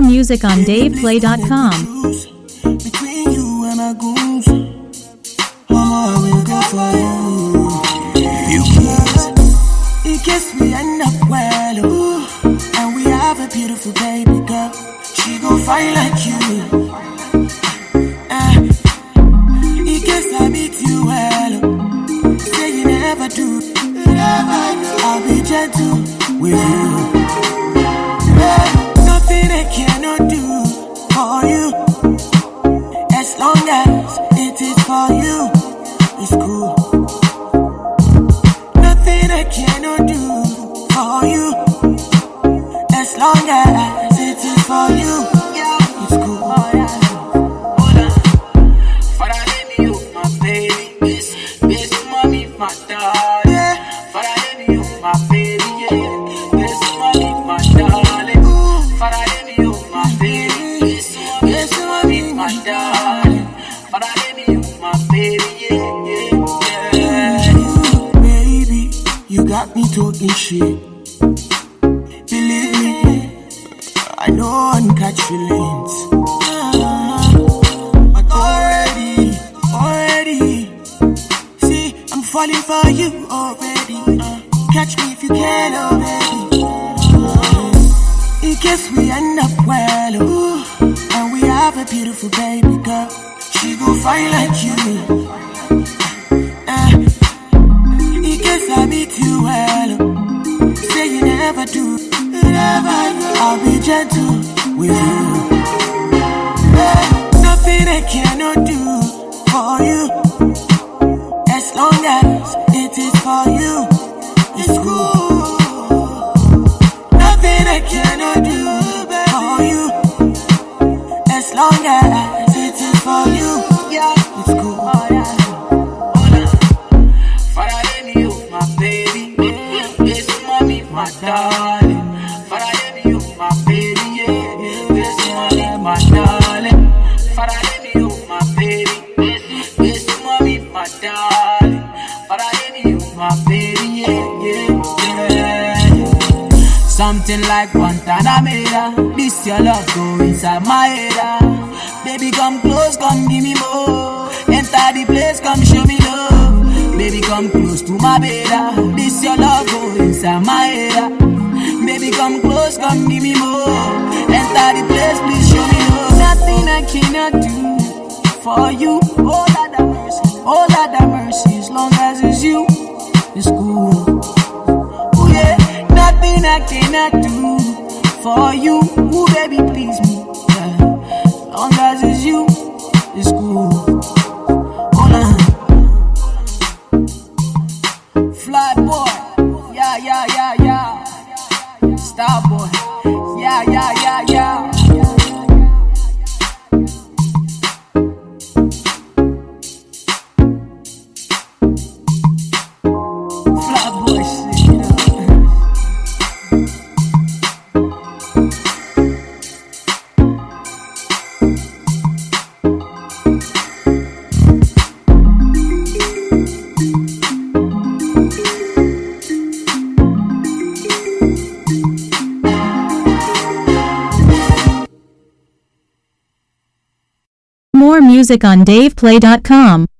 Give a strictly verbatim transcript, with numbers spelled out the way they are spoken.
music on dave play dot com. Between you and my goons, Mama, I will go for you. You kiss, in case we end up well, ooh, and we have a beautiful baby girl. She gon' fight like you. Uh, in case I meet you well, say you never do. I'll be gentle with you. Uh, nothing I cannot do for you. As long as it is for you, it's cool. Nothing I cannot do for you. As long as it is for you, it's cool. Hold on. For that baby, you my baby. This, this mommy, my darling. For that baby, you my baby. Yeah. This mommy, my darling. For that baby, you my baby. This, this mommy, my darling. For that baby, you my baby. Yeah, yeah, yeah. Baby, you got me talking shit. Believe me, I know I'm catch feelings. But already, already, see, I'm falling for you already. Catch me if you can already. In case we end up well, ooh, and we have a beautiful baby girl, she gon' fight like you. Uh, in case I meet you well, say you never do. I'll be gentle with you. Uh, nothing I cannot do for you. As long as it is for you, it's cool. Nothing I cannot do for you. As long as it is for you, it's cool. For that baby, you my baby. This mommy, my darling. For that baby, you my baby, yeah. This mommy, my darling. For that baby, you my baby. This mommy, my darling. For that baby, you my baby, yeah, yeah, yeah. Something like Guantanamera. This your love go inside my head. Baby, come close, come give me more. Enter the place, come show me love. Baby, come close to my bed. This your love go inside my head. Baby, come close, come give me more. Enter the place, please show me love. Nothing I cannot do for you. Oh, Lord have mercy, oh, Lord have mercy. As long as it's you, it's cool. Oh, yeah, nothing I cannot do for you. Oh, baby, please me. Yeah. As long as it's you, it's cool. Hold on. Fly boy, yeah, yeah, yeah, yeah. Star boy, yeah, yeah, yeah, yeah. Fly boy shit, you know. More music on dave play dot com.